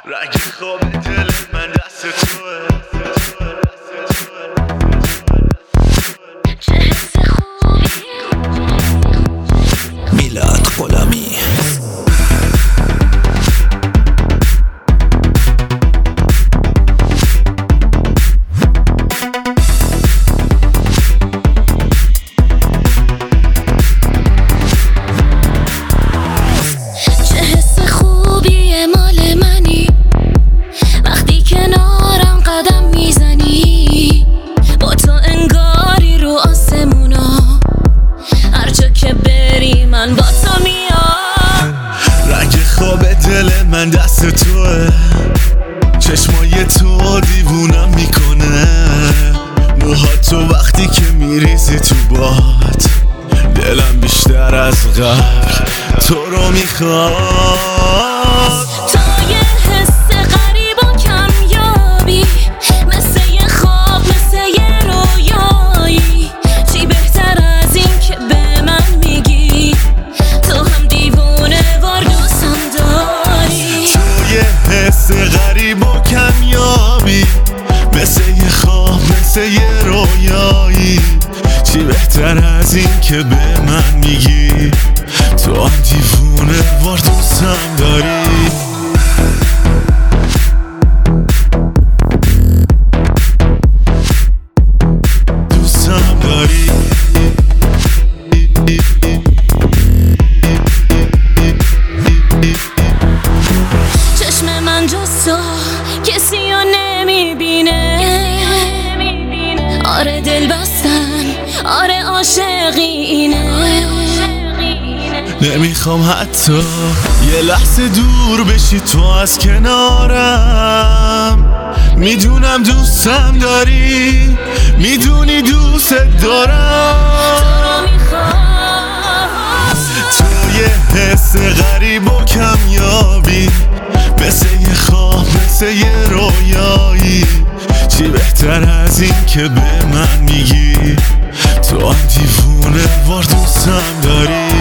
رنگ خواب دل من دست توه. میلاد غلامی. دل من دست توه، چشمای تو دیوونم میکنه، موهات تو وقتی که میریزی تو باد، دلم بیشتر از قبل تو رو میخواد. تو یه حس غریب و کمیابی، مثل یه خواب، مثل یه رویایی، چی بهتر از این که به من میگی تو هم دیوونه وار دوستم داری. تو یه حس غریب و کمیابی، مثل یه خواب، مثل یه رویایی، چی بهتر از این که به من میگی تو هم دیوونه وار دوستم داری. دوستم داری. چشم من جز تو کسی رو نمیبینه، آره دل بستن، آره عاشقی اینه. نمیخوام حتی یه لحظه دور بشی تو از کنارم، میدونم دوستم داری، میدونی دوست دارم. تو یه حس غریب و کمیابی، مثل یه خواب، مثل یه رویایی، چی بهتر از این که به من میگی تو هم دیوونه وار دوستم داری.